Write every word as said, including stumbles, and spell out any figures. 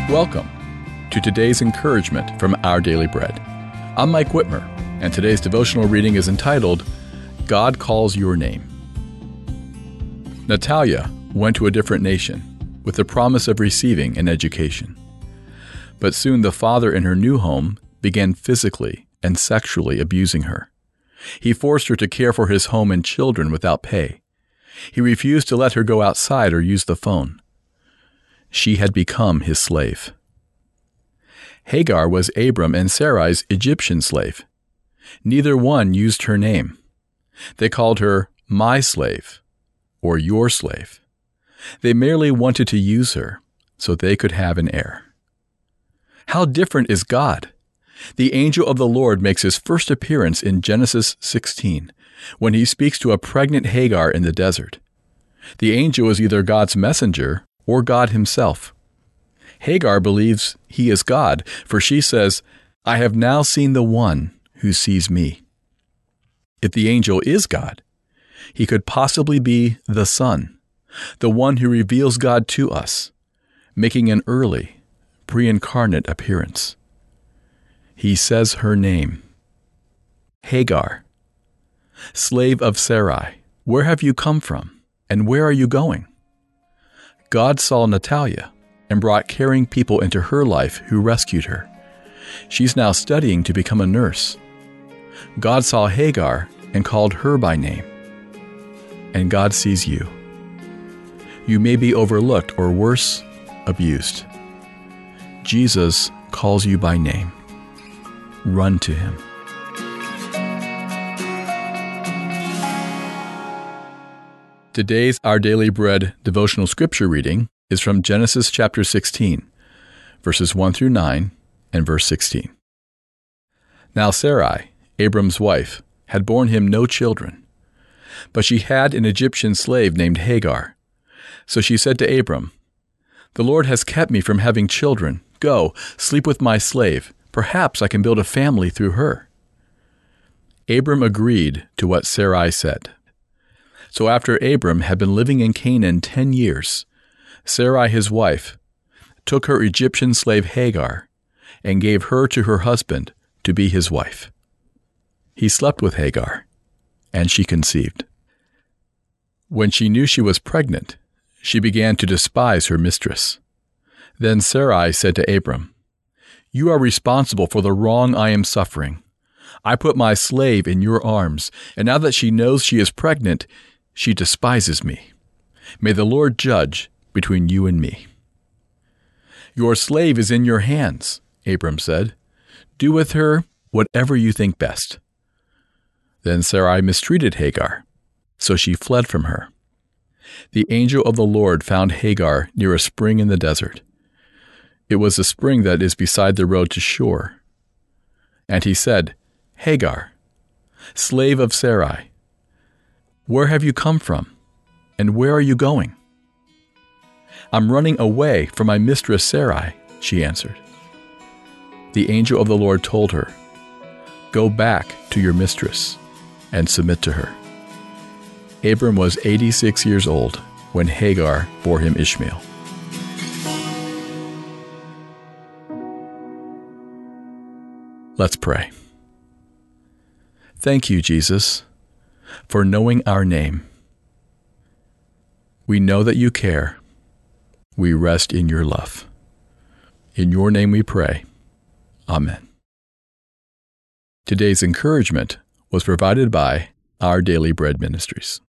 Welcome to today's encouragement from Our Daily Bread. I'm Mike Whitmer, and today's devotional reading is entitled, God Calls Your Name. Natalia went to a different nation with the promise of receiving an education. But soon the father in her new home began physically and sexually abusing her. He forced her to care for his home and children without pay. He refused to let her go outside or use the phone. She had become his slave. Hagar was Abram and Sarai's Egyptian slave. Neither one used her name. They called her my slave or your slave. They merely wanted to use her so they could have an heir. How different is God? The angel of the Lord makes his first appearance in Genesis sixteen, when he speaks to a pregnant Hagar in the desert. The angel is either God's messenger or God himself. Hagar believes he is God, for she says, I have now seen the one who sees me. If the angel is God, he could possibly be the Son, the one who reveals God to us, making an early, pre-incarnate appearance. He says her name, Hagar, slave of Sarai, where have you come from, and where are you going? God saw Natalia and brought caring people into her life who rescued her. She's now studying to become a nurse. God saw Hagar and called her by name. And God sees you. You may be overlooked or worse, abused. Jesus calls you by name. Run to him. Today's Our Daily Bread devotional scripture reading is from Genesis chapter sixteen, verses one through nine and verse sixteen. Now Sarai, Abram's wife, had borne him no children, but she had an Egyptian slave named Hagar. So she said to Abram, The Lord has kept me from having children. Go, sleep with my slave. Perhaps I can build a family through her. Abram agreed to what Sarai said. So after Abram had been living in Canaan ten years, Sarai his wife took her Egyptian slave Hagar and gave her to her husband to be his wife. He slept with Hagar, and she conceived. When she knew she was pregnant, she began to despise her mistress. Then Sarai said to Abram, You are responsible for the wrong I am suffering. I put my slave in your arms, and now that she knows she is pregnant, she despises me. May the Lord judge between you and me. Your slave is in your hands, Abram said. Do with her whatever you think best. Then Sarai mistreated Hagar, so she fled from her. The angel of the Lord found Hagar near a spring in the desert. It was the spring that is beside the road to Shur. And he said, Hagar, slave of Sarai, where have you come from, and where are you going? I'm running away from my mistress Sarai, she answered. The angel of the Lord told her, Go back to your mistress and submit to her. Abram was eighty-six years old when Hagar bore him Ishmael. Let's pray. Thank you, Jesus, for knowing our name. We know that you care. We rest in your love. In your name we pray. Amen. Today's encouragement was provided by Our Daily Bread Ministries.